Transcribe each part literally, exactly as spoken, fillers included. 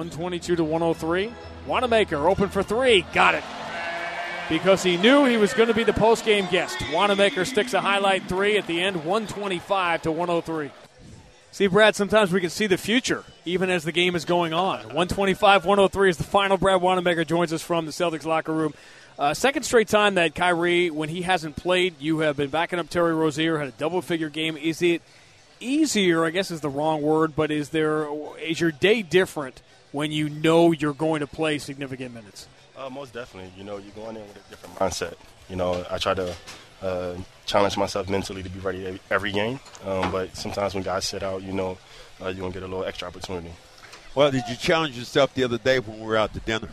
one twenty-two to one oh three. Wanamaker open for three. Got it. Because he knew he was going to be the post-game guest. Wanamaker sticks a highlight three at the end, one twenty-five to one oh three. See, Brad, sometimes we can see the future, even as the game is going on. one twenty-five one oh three is the final. Brad Wanamaker joins us from the Celtics locker room. Uh, second straight time that Kyrie, when he hasn't played, you have been backing up Terry Rozier, had a double-figure game. Is it easier, I guess is the wrong word, but is there is your day different when you know you're going to play significant minutes? Uh, most definitely. You know, you're going in with a different mindset. You know, I try to uh, challenge myself mentally to be ready every game. Um, but sometimes when guys sit out, you know, uh, you're going to get a little extra opportunity. Well, did you challenge yourself the other day when we were out to dinner?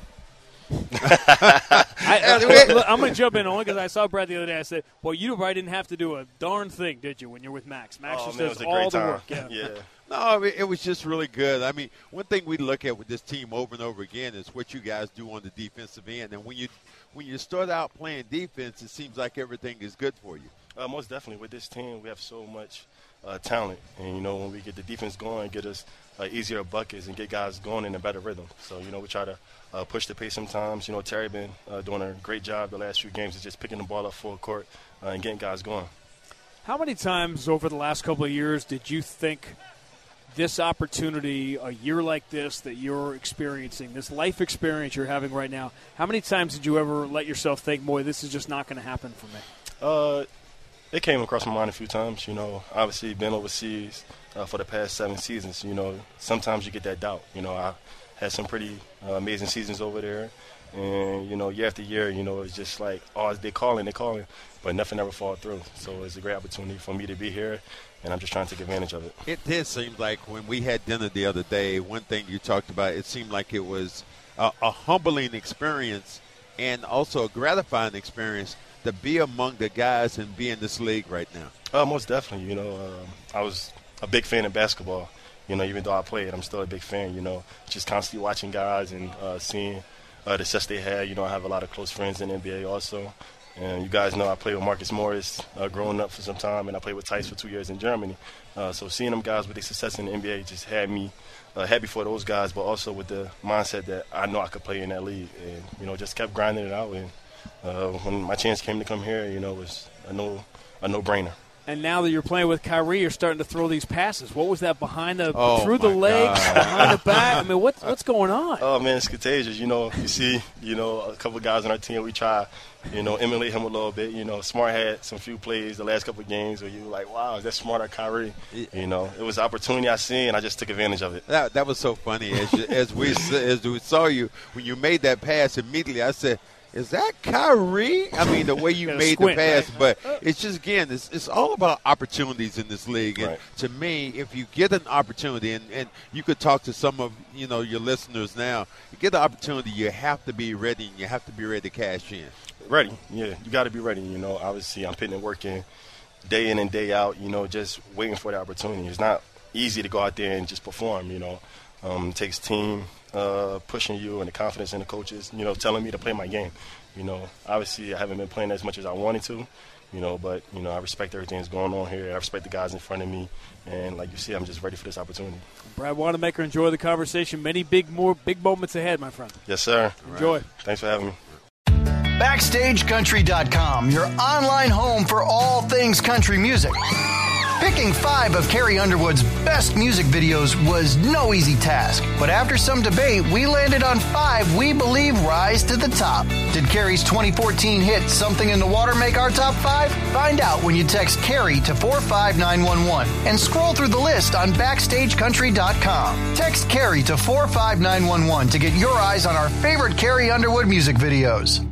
I, I, I'm going to jump in only because I saw Brad the other day. I said, well, you probably didn't have to do a darn thing, did you, when you're with Max? Max oh, just man, does it was a all great the time. work. Yeah. yeah. No, I mean, it was just really good. I mean, one thing we look at with this team over and over again is what you guys do on the defensive end. And when you when you start out playing defense, it seems like everything is good for you. Uh, most definitely. With this team, we have so much uh, talent. And, you know, when we get the defense going, get us uh, easier buckets and get guys going in a better rhythm. So, you know, we try to uh, push the pace sometimes. You know, Terry been uh, doing a great job the last few games of just picking the ball up full court uh, and getting guys going. How many times over the last couple of years did you think this opportunity, a year like this that you're experiencing, this life experience you're having right now, how many times did you ever let yourself think, boy, this is just not going to happen for me? Uh, it came across my mind a few times. You know, obviously been overseas uh, for the past seven seasons. You know, sometimes you get that doubt. You know, I had some pretty uh, amazing seasons over there. And, you know, year after year, you know, it's just like, oh, they're calling, they're calling, but nothing ever fall through. So it's a great opportunity for me to be here, and I'm just trying to take advantage of it. It did seem like when we had dinner the other day, one thing you talked about, it seemed like it was a, a humbling experience and also a gratifying experience to be among the guys and be in this league right now. Uh, most definitely. You know, um, I was a big fan of basketball. You know, even though I played, I'm still a big fan, you know, just constantly watching guys and uh, seeing – Uh, the success they had. You know, I have a lot of close friends in the N B A also. And you guys know I played with Marcus Morris uh, growing up for some time, and I played with Tice for two years in Germany. Uh, so seeing them guys with their success in the N B A just had me uh, happy for those guys, but also with the mindset that I know I could play in that league. And, you know, just kept grinding it out. And uh, when my chance came to come here, you know, it was a no, a no-brainer. And now that you're playing with Kyrie, you're starting to throw these passes. What was that behind the oh through the legs, God. behind the back? I mean, what's what's going on? Oh man, it's contagious. You know, you see, you know, a couple of guys on our team. We try, you know, emulate him a little bit. You know, Smart had some few plays the last couple of games where you were like, wow, is that Smart or Kyrie? You know, it was an opportunity I seen, and I just took advantage of it. That that was so funny. As you, as we as we saw you when you made that pass immediately, I said, is that Kyrie? I mean, the way you made squint, the pass, right? but it's just, again, it's, it's all about opportunities in this league. And right. to me, if you get an opportunity, and, and you could talk to some of, you know, your listeners now, you get the opportunity, you have to be ready, and you have to be ready to cash in. Ready, yeah. You got to be ready, you know. Obviously, I'm putting in work in day in and day out, you know, just waiting for the opportunity. It's not easy to go out there and just perform, you know. Um, it takes team uh, pushing you and the confidence in the coaches, you know, telling me to play my game. You know, obviously I haven't been playing as much as I wanted to, you know, but, you know, I respect everything that's going on here. I respect the guys in front of me. And like you see, I'm just ready for this opportunity. Brad Wanamaker, enjoy the conversation. Many big more big moments ahead, my friend. Yes, sir. Enjoy. Right. Thanks for having me. Backstage Country dot com, your online home for all things country music. Picking five of Carrie Underwood's best music videos was no easy task, but after some debate, we landed on five we believe rise to the top. Did Carrie's twenty fourteen hit Something in the Water make our top five? Find out when you text Carrie to four five nine one one and scroll through the list on Backstage Country dot com. Text Carrie to four five nine one one to get your eyes on our favorite Carrie Underwood music videos.